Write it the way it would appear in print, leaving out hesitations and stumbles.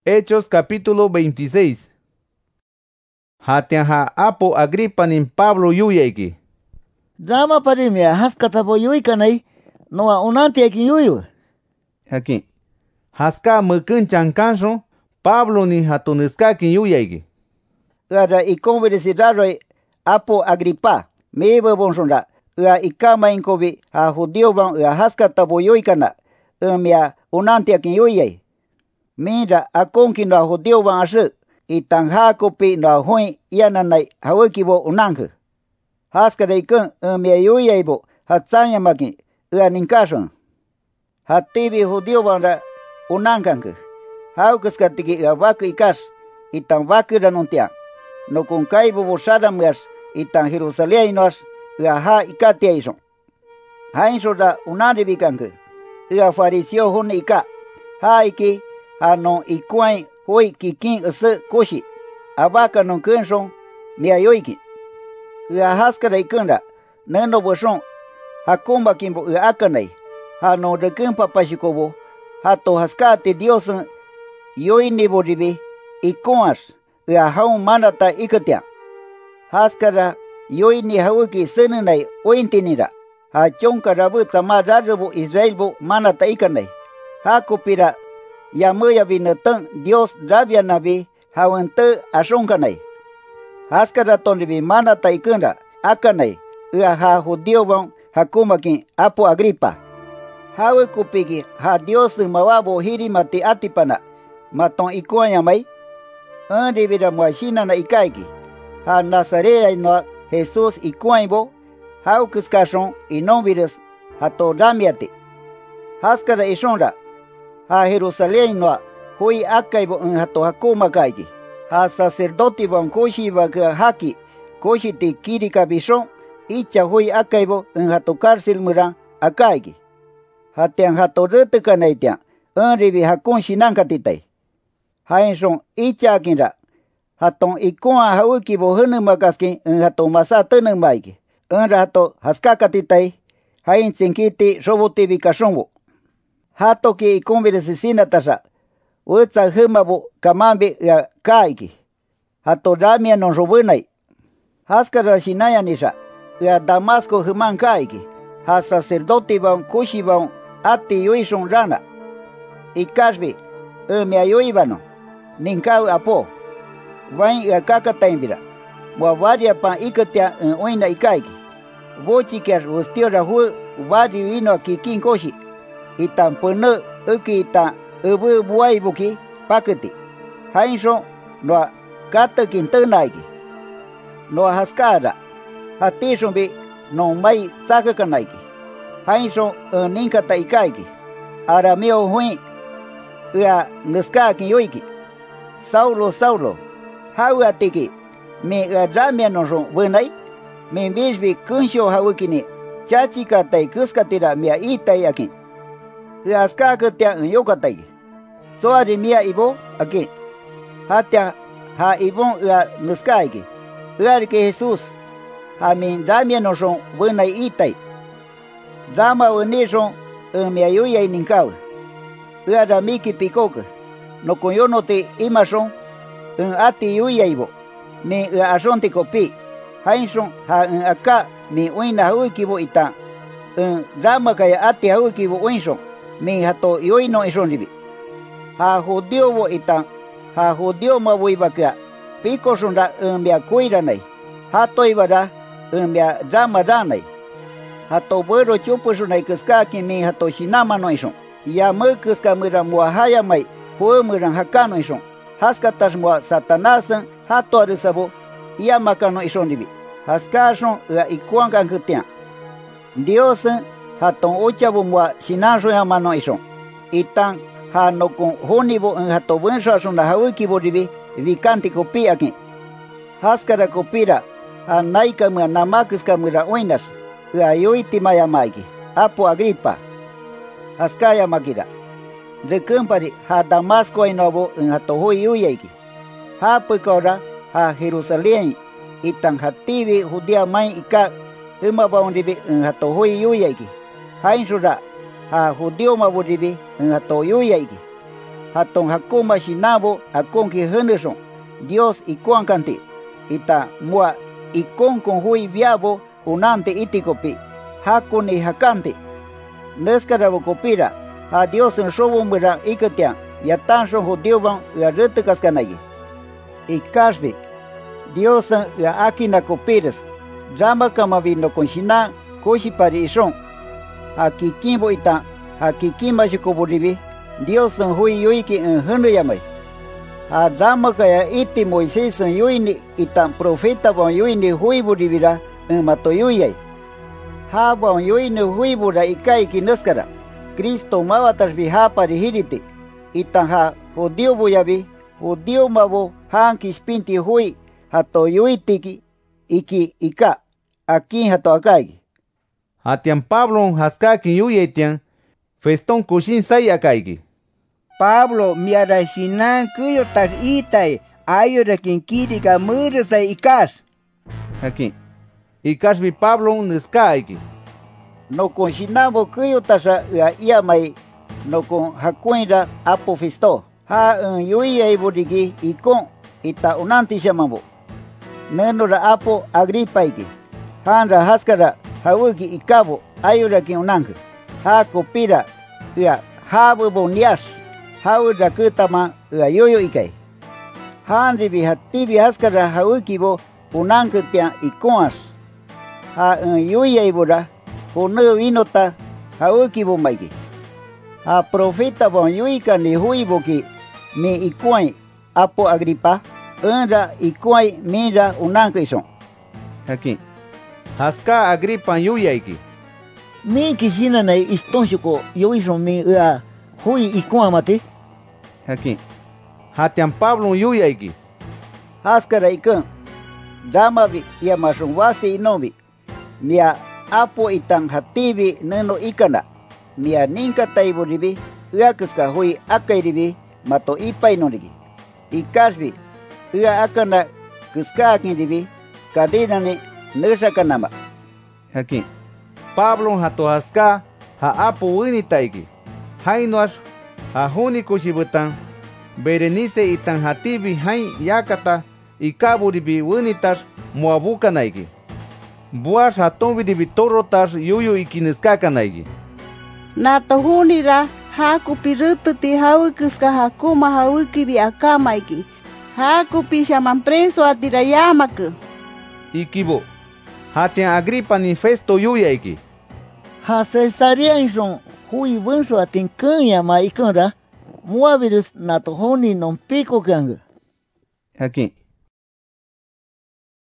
Hechos capítulo 26. Hatiaha apo Agripa nin Pablo yuyaiki. Drama parimia haskatapo yuykanay noa unantiakin yuyu. Aquí. Haska mukun chankanso Pablo ni hatuneskakin yuyaiki. Ura ikonversidadoi apo Agripa mebe bonsonda. Ura ikama inkobi ha judio bang ura haskatapo yuykana. Mia unantiakin yuyay. Minda akonkin no judio bang asu. Itang hakopi no hui yananay hawakibo unanghe. Haskada ikun mia yuyaybo hatsanya makin ura ninkason. Hatibi judio bang unangkanke. Haukaskatiki ura waku ikas. Itang waku ranuntiang. No kunkai bobo sadamias itang Jerusalén nos ura ha ikatia ison. Hainso da unandibikanke. Ura fariseo hun ika. Ha iki ha no ikuain hoi kikin ese koshi. Abaka non kenson mia yoiki. Ura haskara ikunda. Neno boson. Hakumba kimbo ura akanay. Ha no deken papashikobo. Hato haskate diosen yoinibo ribi. Ikuas. Ura haun manata ikatia. Haskara yoini hawiki senenay ointinira. Ha chonka rabu sama rarabu Israelbo manata ikanay. Ha kupira yamuya binatang Dios rabia nabi hawante asonkanay. Haskara tonribi manata ikunda akanay. Ura ha judio bang hakumakin apo Agripa. Hawe kupigi ha Dios mawabo hirimati atipana. Maton ikuanyamay. Andibira muashina na ikaiki. Ha Nazarea no Jesus ikuainbo. Haukuskashon inomvirus hato damiate. Haskara ishonra. Ha Jerusalén no hui akaibo hato hakuma kaiki. Ha sacerdote bon koshi baka haki. Koshi te kirika bishon. Icha hui akaibo hato cárcel muran akaiki. Hatian hato retukanaitian. Andribi hakun shinankatitai. Hainson icha kinra. Haton ikua haukibo hunumakaski hato masatene maiki. Enra hato haskakatitai. Hain tsinkiti robotibi kasonbo. Hato ki ikonviresisina tasa. Utsa humabo kamambi ya kaiki. Hato ramia non robunai. Haskara shinaya nisa. Ya Damasco human kaiki. Ha sacerdote ban kushi ban ati yuishon rana. Ikashbi. Mia yuibano. Ninkau apo. Vain kakataimbira. Wawaria pan ikatia oina ikaiki. Vochiker ustio hu wadi vino kikin koshi. Itan pene uki ita ubu buai buki paketi. Hainso no katakin tenaiki. No haskara. Hatishumbi no mai tsakakanaiki. Hainso ninkata ikaiki. Arameo hui. Ua nuskakin yoiki. Saulo, Saulo, hauatiki, me ramia no wenai, me bisbi kunsho hawikini, chachika tai kuskatira mia itai akin. Aska katia yokatai. Soari mia ibo akin. Hatia ha ibon nuskaiki. Uarike Jesus, ha min ramia no wenai itai. Rama wenishon mia yuyai ninkau. Uaramiki pikoka. No conyono te imason, ati yuyaibo, me asonte kopi, hainson ha aka me uina haukibo ita, rama kaya ati haukibo uinson, me hato yoino isonribi. Ha judiobo ita, ha judio mabuibaka, pico sonda mea kuiranai, hato ibara mea rama ranai, hato buero chupusonai kaskaki me hato shinama no ison, ya mukuska mira muahaya mai. Huemuran hakano ison. Haskatas mua satanasan hato arisabo. Ia makano ison ribi. Haskason la ikuangan kutian. Diosen haton ochabo mua sinanso yamano ison. Itan ha no con honibo en hato buenso ason la haukibo ribi. Vikanti kopi akin. Haskara kopira. Ha naika mua namakiska mura oinas. La yoiti mayamaiki. Apo Agripa. Haskaya makira. Rekumpari ha Damasco inobo en hatohui yuyaiki. Ha pekora ha Jerusalén itan hatibi judia mai ika humabaundibi en hatohui yuyaiki. Ha insura ha judio maburibi en hatoyuyaiki. hatong hakuma shinabo akonki henderson, Dios ikuan kanti, ita mua ikon con hui viabo unante itikopi, hakuni hakanti. Neskarabo kopira, a Dios en shobo mura iketian, yatanshon judioban ua retekaskanagi. Ikashvi, Dios en ua akina kopires, Rama kamavino con shina, koshi pari ishon. Hakikimbo ita, hakikima shikoburibi, Dios en hui yuiki en henu yamai. Ha Rama kaya iti Moisés en yuini itan profeta bon yuini hui buribira en matoyuyay. Ha bon yuini hui bura ikai kineskara. Cristo mavatar viha parihiriti. Itan ha judio buyabi, judio mavo han kispinti hui hato yuitiki iki ika. Aquí hato akai. Hatian Pablo haska ki yuyetian, feston kushin sai akaigi. Pablo miara shinan kuyo tar itai, ayora kinkirika murasa ikas. Aquí. Ikas vi Pablo niskaigi. No con shinabo kuyo tasha iamai, no con hakuinra apo festo. Ha yuyay burigi ikon ita unanti shamambo. Nenora apo agripaigi. Hanra haskara hawuki ikabo ayura ki unange. Ha kopira ya habu bonias. Hawura kutama ya yoyo ikai. Hanri bi hatibi haskara hawuki bo unange tian ikoas. Ha yuya ibura honu vinota hawuki bo maigi. Ha profeta bon yuika ni huiboki mi ikuai apo agripa. Enra ikuai mira unange ison. Aquí. Haska Agripa yuyaiki. Mi kishina na istonshiko yoison mi hui ikuamate. Aquí. Hatian Pablo yuyaiki. Haskara ikan. Ramavi yamashon wasi inovi. Mia apo itan hatibi neno ikana. Mia ninka taiburibi. Uakuska hui akairibi mato ipai norigi. Ikashbi. Ua akana kuska akiribi. Kadinani nesakanama. Aquí. Pablo hato haska ha apo winitaiki. Hainoas ha huni kushibutan. Berenice itan hatibi hain yakata ikaburibi winitas moabukanaiki. Buas hatonvidibi torotas yuyu ikiniskakanaiki. Nato hunira hakupi rututi hawikuska hakuma hawikibi akamaiki. Hakupi shaman preso atirayamaku. Ikibo. Hatian Agripa ni festo yuyaiki. Ha Cesarea ison hui bunso atin kanya ma ikanra. Muavirus nato honi non pico kanga. Aquí.